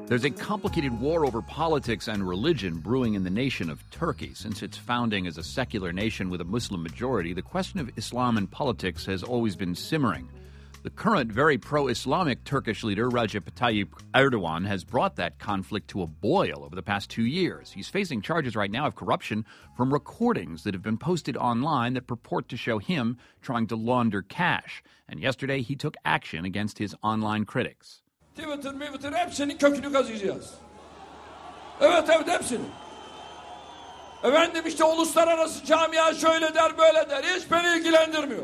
There's a complicated war over politics and religion brewing in the nation of Turkey. Since its founding as a secular nation with a Muslim majority, the question of Islam and politics has always been simmering. The current, very pro-Islamic Turkish leader, Recep Tayyip Erdogan, has brought that conflict to a boil over the past 2 years. He's facing charges right now of corruption from recordings that have been posted online that purport to show him trying to launder cash. And yesterday, he took action against his online critics. Twitter hepsinin kökünü kazıyacağız. Evet hepsinin. Efendim işte uluslararası camia şöyle der böyle der. Hiç beni ilgilendirmiyor.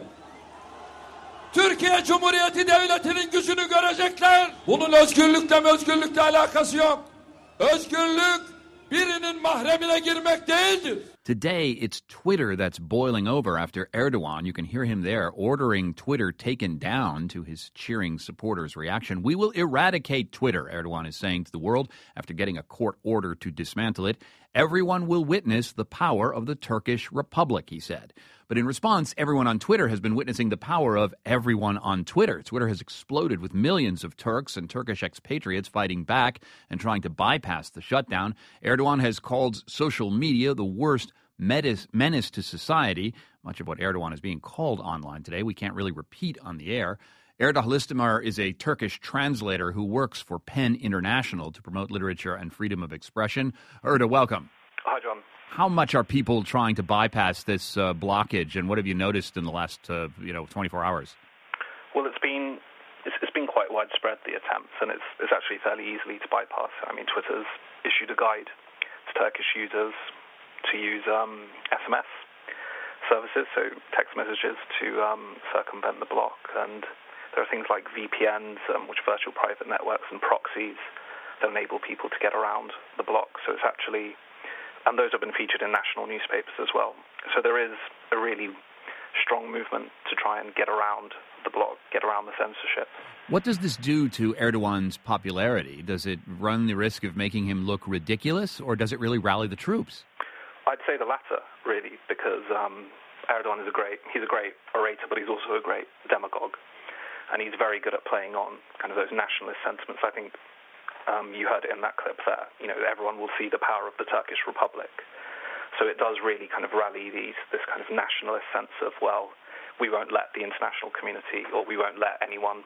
Türkiye Cumhuriyeti Devleti'nin gücünü görecekler. Bunun özgürlükle alakası yok. Özgürlük birinin mahremine girmek değildir. Today, it's Twitter that's boiling over after Erdogan. You can hear him there ordering Twitter taken down to his cheering supporters' reaction. We will eradicate Twitter, Erdogan is saying to the world after getting a court order to dismantle it. Everyone will witness the power of the Turkish Republic, he said. But in response, everyone on Twitter has been witnessing the power of everyone on Twitter. Twitter has exploded with millions of Turks and Turkish expatriates fighting back and trying to bypass the shutdown. Erdogan has called social media the worst menace to society. Much of what Erdogan is being called online today, we can't really repeat on the air. Erda Halistamar is a Turkish translator who works for PEN International to promote literature and freedom of expression. Erda, welcome. Hi, John. How much are people trying to bypass this blockage, and what have you noticed in the last 24 hours? Well, it's been quite widespread, the attempts, and it's actually fairly easily to bypass. I mean, Twitter's issued a guide to Turkish users to use SMS services, so text messages to circumvent the block, and there are things like VPNs, which are virtual private networks, and proxies that enable people to get around the block. So it's actually, and those have been featured in national newspapers as well. So there is a really strong movement to try and get around the block, get around the censorship. What does this do to Erdogan's popularity? Does it run the risk of making him look ridiculous, or does it really rally the troops? I'd say the latter, really, because Erdogan is a great orator, but he's also a great demagogue. And he's very good at playing on kind of those nationalist sentiments. I think you heard it in that clip there. You know, everyone will see the power of the Turkish Republic. So it does really kind of rally this kind of nationalist sense of, well, we won't let the international community or we won't let anyone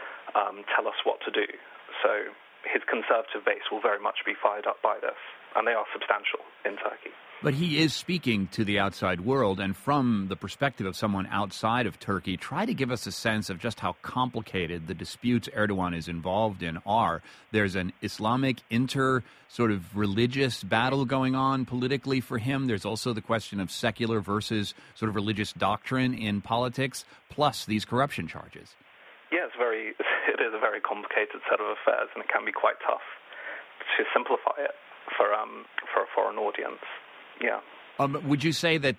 tell us what to do. So his conservative base will very much be fired up by this, and they are substantial in Turkey. But he is speaking to the outside world, and from the perspective of someone outside of Turkey, try to give us a sense of just how complicated the disputes Erdogan is involved in are. There's an Islamic sort of religious battle going on politically for him. There's also the question of secular versus sort of religious doctrine in politics, plus these corruption charges. Yeah, it is a very complicated set of affairs, and it can be quite tough to simplify it for a foreign audience. Yeah. Would you say that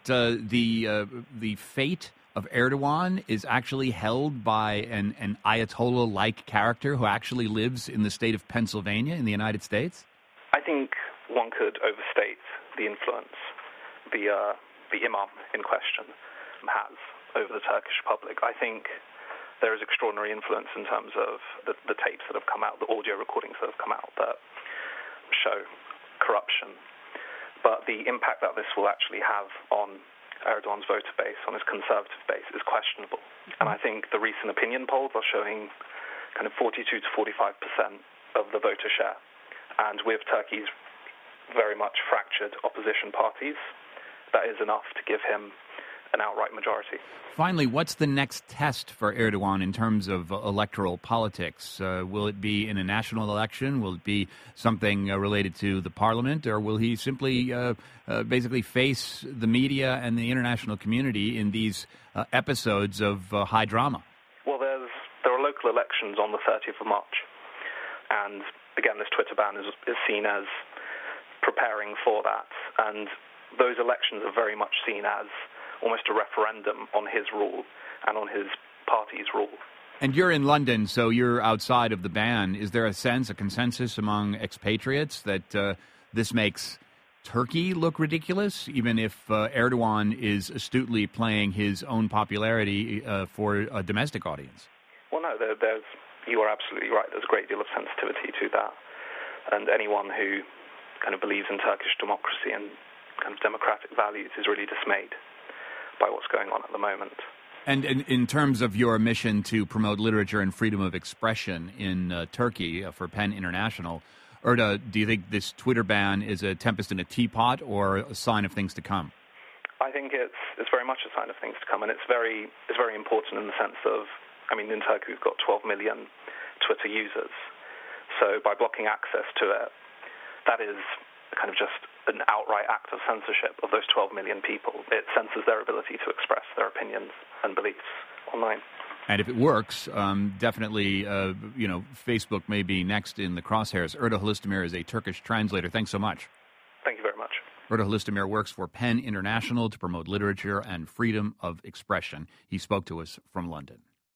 the fate of Erdogan is actually held by an Ayatollah-like character who actually lives in the state of Pennsylvania in the United States? I think one could overstate the influence the imam in question has over the Turkish Republic. I think there is extraordinary influence in terms of the tapes that have come out, the audio recordings that have come out that show corruption. But the impact that this will actually have on Erdogan's voter base, on his conservative base, is questionable. And I think the recent opinion polls are showing kind of 42 to 45% of the voter share. And with Turkey's very much fractured opposition parties, that is enough to give him an outright majority. Finally, what's the next test for Erdogan in terms of electoral politics? Will it be in a national election? Will it be something related to the parliament? Or will he simply basically face the media and the international community in these episodes of high drama? Well, there are local elections on the 30th of March. And again, this Twitter ban is seen as preparing for that. And those elections are very much seen as almost a referendum on his rule and on his party's rule. And you're in London, so you're outside of the ban. Is there a consensus among expatriates that this makes Turkey look ridiculous, even if Erdogan is astutely playing his own popularity for a domestic audience? Well, no, you are absolutely right. There's a great deal of sensitivity to that. And anyone who kind of believes in Turkish democracy and kind of democratic values is really dismayed by what's going on at the moment. And in terms of your mission to promote literature and freedom of expression in Turkey for PEN International, Erda, do you think this Twitter ban is a tempest in a teapot or a sign of things to come? I think it's very much a sign of things to come, and it's very important in the sense of, I mean, in Turkey we've got 12 million Twitter users, so by blocking access to it, that is kind of just an outright act of censorship of those 12 million people. It censors their ability to express their opinions and beliefs online. And if it works, definitely, Facebook may be next in the crosshairs. Erda Halistamir is a Turkish translator. Thanks so much. Thank you very much. Erda Halistamir works for PEN International to promote literature and freedom of expression. He spoke to us from London.